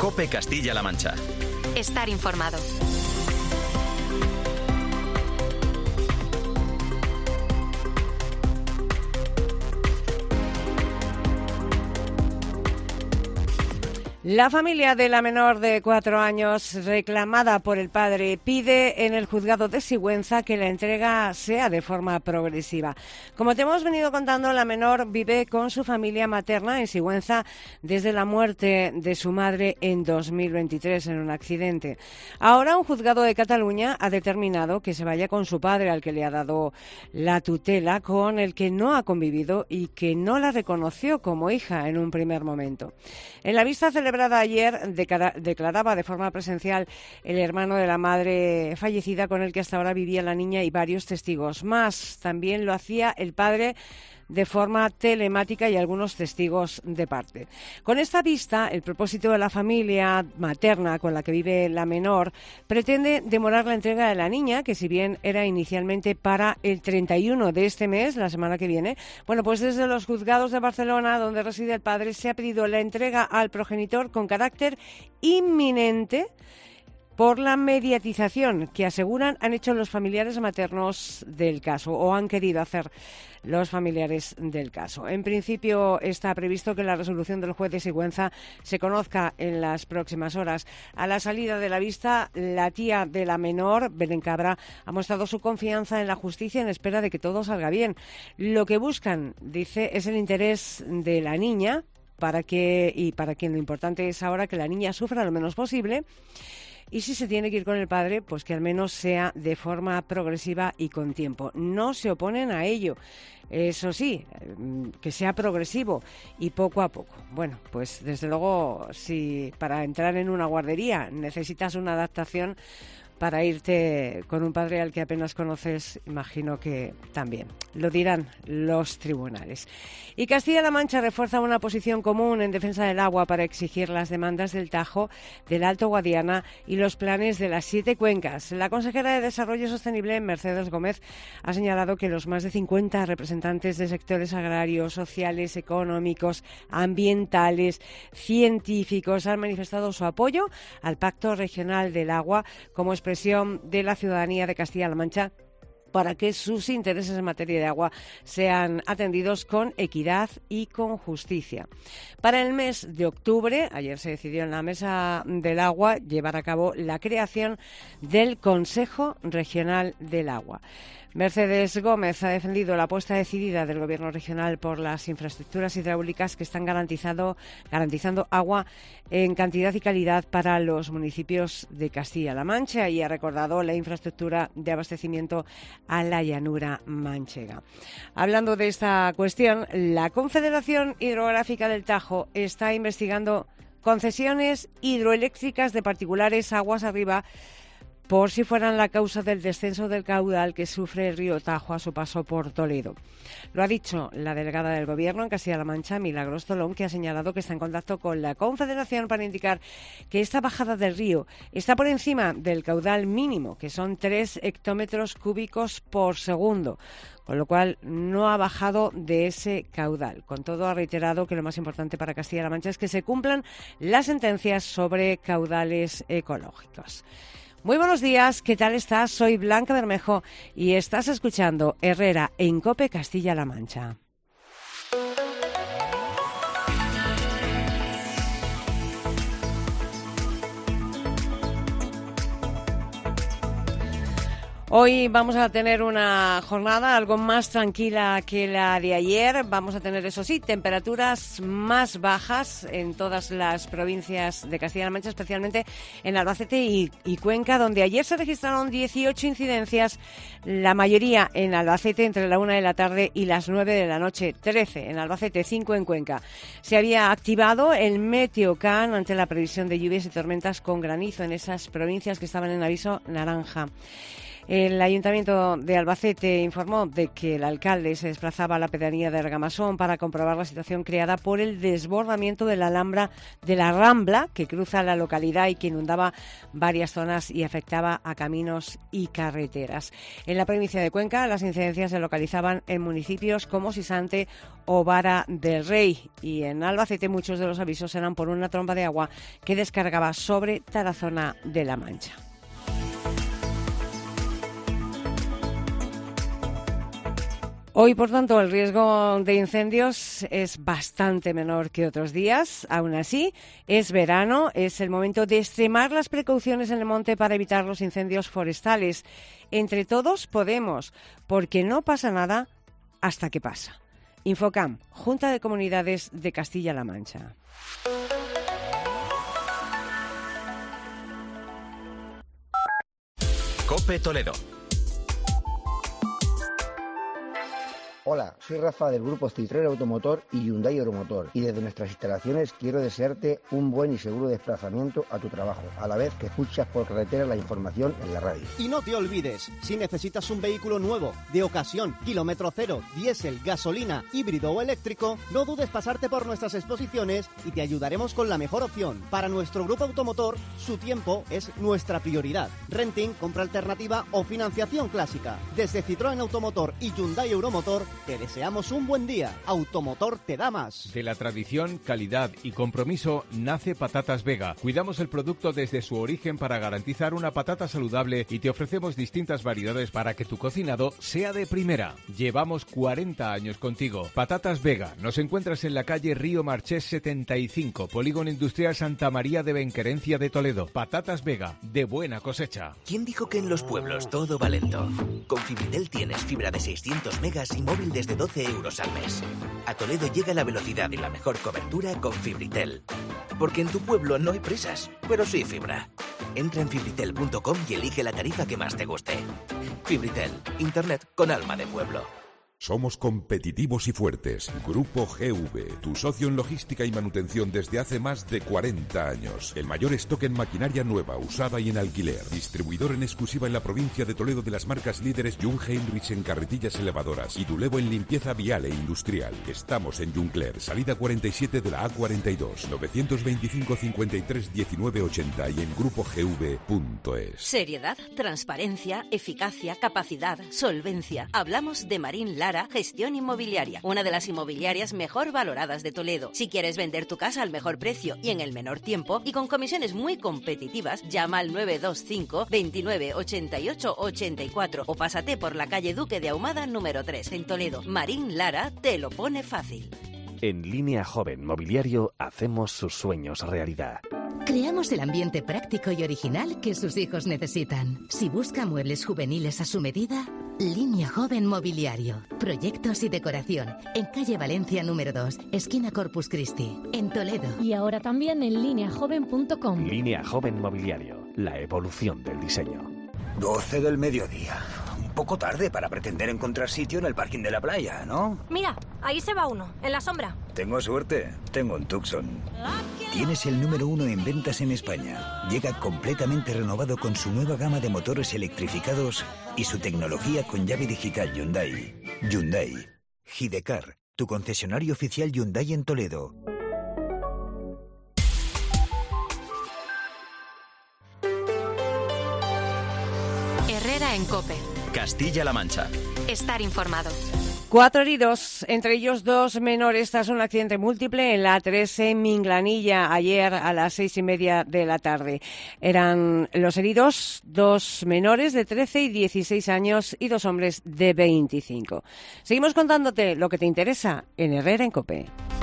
COPE Castilla-La Mancha. Estar informado. La familia de la menor de 4 años, reclamada por el padre, pide en el juzgado de Sigüenza que la entrega sea de forma progresiva. Como te hemos venido contando, la menor vive con su familia materna en Sigüenza desde la muerte de su madre en 2023 en un accidente. Ahora un juzgado de Cataluña ha determinado que se vaya con su padre, al que le ha dado la tutela, con el que no ha convivido y que no la reconoció como hija en un primer momento. En la vista celebrada ayer declaraba de forma presencial el hermano de la madre fallecida, con el que hasta ahora vivía la niña, y varios testigos más. También lo hacía el padre de forma telemática y algunos testigos de parte. Con esta vista, el propósito de la familia materna con la que vive la menor pretende demorar la entrega de la niña, que si bien era inicialmente para el 31 de este mes, la semana que viene, bueno, pues desde los juzgados de Barcelona, donde reside el padre, se ha pedido la entrega al progenitor con carácter inminente por la mediatización que aseguran han hecho los familiares maternos del caso, o han querido hacer los familiares del caso. En principio está previsto que la resolución del juez de Sigüenza se conozca en las próximas horas. A la salida de la vista, la tía de la menor, Belén Cabra, ha mostrado su confianza en la justicia en espera de que todo salga bien. Lo que buscan, dice, es el interés de la niña, para quien lo importante es ahora que la niña sufra lo menos posible. Y si se tiene que ir con el padre, pues que al menos sea de forma progresiva y con tiempo. No se oponen a ello. Eso sí, que sea progresivo y poco a poco. Bueno, pues desde luego, si para entrar en una guardería necesitas una adaptación, para irte con un padre al que apenas conoces, imagino que también. Lo dirán los tribunales. Y Castilla-La Mancha refuerza una posición común en defensa del agua para exigir las demandas del Tajo, del Alto Guadiana y los planes de las 7 cuencas. La consejera de Desarrollo Sostenible, Mercedes Gómez, ha señalado que los más de 50 representantes de sectores agrarios, sociales, económicos, ambientales, científicos han manifestado su apoyo al Pacto Regional del Agua como expresión de la ciudadanía de Castilla-La Mancha para que sus intereses en materia de agua sean atendidos con equidad y con justicia. Para el mes de octubre, ayer se decidió en la Mesa del Agua llevar a cabo la creación del Consejo Regional del Agua. Mercedes Gómez ha defendido la apuesta decidida del Gobierno regional por las infraestructuras hidráulicas que están garantizando agua en cantidad y calidad para los municipios de Castilla-La Mancha, y ha recordado la infraestructura de abastecimiento a la llanura manchega. Hablando de esta cuestión, la Confederación Hidrográfica del Tajo está investigando concesiones hidroeléctricas de particulares aguas arriba por si fueran la causa del descenso del caudal que sufre el río Tajo a su paso por Toledo. Lo ha dicho la delegada del Gobierno en Castilla-La Mancha, Milagros Tolón, que ha señalado que está en contacto con la Confederación para indicar que esta bajada del río está por encima del caudal mínimo, que son 3 hectómetros cúbicos por segundo, con lo cual no ha bajado de ese caudal. Con todo, ha reiterado que lo más importante para Castilla-La Mancha es que se cumplan las sentencias sobre caudales ecológicos. Muy buenos días, ¿qué tal estás? Soy Blanca Bermejo y estás escuchando Herrera en COPE Castilla-La Mancha. Hoy vamos a tener una jornada algo más tranquila que la de ayer. Vamos a tener, eso sí, temperaturas más bajas en todas las provincias de Castilla-La Mancha, especialmente en Albacete y Cuenca, donde ayer se registraron 18 incidencias, la mayoría en Albacete entre la 1 de la tarde y las 9 de la noche, 13 en Albacete, 5 en Cuenca. Se había activado el Meteocan ante la previsión de lluvias y tormentas con granizo en esas provincias que estaban en aviso naranja. El Ayuntamiento de Albacete informó de que el alcalde se desplazaba a la pedanía de Argamasón para comprobar la situación creada por el desbordamiento de la Rambla que cruza la localidad y que inundaba varias zonas y afectaba a caminos y carreteras. En la provincia de Cuenca, las incidencias se localizaban en municipios como Sisante o Vara del Rey, y en Albacete muchos de los avisos eran por una tromba de agua que descargaba sobre Tarazona de la Mancha. Hoy, por tanto, el riesgo de incendios es bastante menor que otros días. Aún así, es verano, es el momento de extremar las precauciones en el monte para evitar los incendios forestales. Entre todos podemos, porque no pasa nada hasta que pasa. Infocam, Junta de Comunidades de Castilla-La Mancha. COPE Toledo. Hola, soy Rafa del grupo Citroën Automotor y Hyundai Euromotor, y desde nuestras instalaciones quiero desearte un buen y seguro desplazamiento a tu trabajo, a la vez que escuchas por carretera la información en la radio. Y no te olvides, si necesitas un vehículo nuevo, de ocasión, kilómetro cero, diésel, gasolina, híbrido o eléctrico, no dudes pasarte por nuestras exposiciones y te ayudaremos con la mejor opción. Para nuestro grupo automotor, su tiempo es nuestra prioridad. Renting, compra alternativa o financiación clásica. Desde Citroën Automotor y Hyundai Euromotor, te deseamos un buen día. Automotor te da más. De la tradición, calidad y compromiso nace Patatas Vega. Cuidamos el producto desde su origen para garantizar una patata saludable y te ofrecemos distintas variedades para que tu cocinado sea de primera. Llevamos 40 años contigo. Patatas Vega. Nos encuentras en la calle Río Marchés 75, Polígono Industrial Santa María de Benquerencia de Toledo. Patatas Vega, de buena cosecha. ¿Quién dijo que en los pueblos todo va lento? Con Fibritel tienes fibra de 600 megas y móvil desde 12 euros al mes. A Toledo llega la velocidad y la mejor cobertura con Fibritel. Porque en tu pueblo no hay prisas, pero sí fibra. Entra en fibritel.com y elige la tarifa que más te guste. Fibritel, internet con alma de pueblo. Somos competitivos y fuertes. Grupo GV, tu socio en logística y manutención desde hace más de 40 años. El mayor stock en maquinaria nueva, usada y en alquiler. Distribuidor en exclusiva en la provincia de Toledo de las marcas líderes Jung Heinrich en carretillas elevadoras y Dulevo en limpieza vial e industrial. Estamos en Juncler, salida 47 de la A42, 925 53 19 80 y en grupogv.es. Seriedad, transparencia, eficacia, capacidad, solvencia. Hablamos de Marín Lara Gestión Inmobiliaria, una de las inmobiliarias mejor valoradas de Toledo. Si quieres vender tu casa al mejor precio y en el menor tiempo y con comisiones muy competitivas, llama al 925 29 88 84 o pásate por la calle Duque de Ahumada número 3 en Toledo. Marín Lara te lo pone fácil. En Línea Joven Mobiliario hacemos sus sueños realidad. Creamos el ambiente práctico y original que sus hijos necesitan. Si busca muebles juveniles a su medida, Línea Joven Mobiliario. Proyectos y decoración. En calle Valencia número 2, esquina Corpus Christi, en Toledo. Y ahora también en lineajoven.com. Línea Joven Mobiliario. La evolución del diseño. 12 del mediodía. Un poco tarde para pretender encontrar sitio en el parking de la playa, ¿no? Mira, ahí se va uno, en la sombra. Tengo suerte. Tengo un Tucson. Tienes el número 1 en ventas en España. Llega completamente renovado con su nueva gama de motores electrificados y su tecnología con llave digital Hyundai. Hyundai. Gidecar, tu concesionario oficial Hyundai en Toledo. Herrera en COPE. Castilla-La Mancha. Estar informado. 4 heridos, entre ellos 2 menores, tras un accidente múltiple en la A3 en Minglanilla ayer a las 6:30 de la tarde. Eran los heridos 2 menores de 13 y 16 años y 2 hombres de 25. Seguimos contándote lo que te interesa en Herrera en COPE.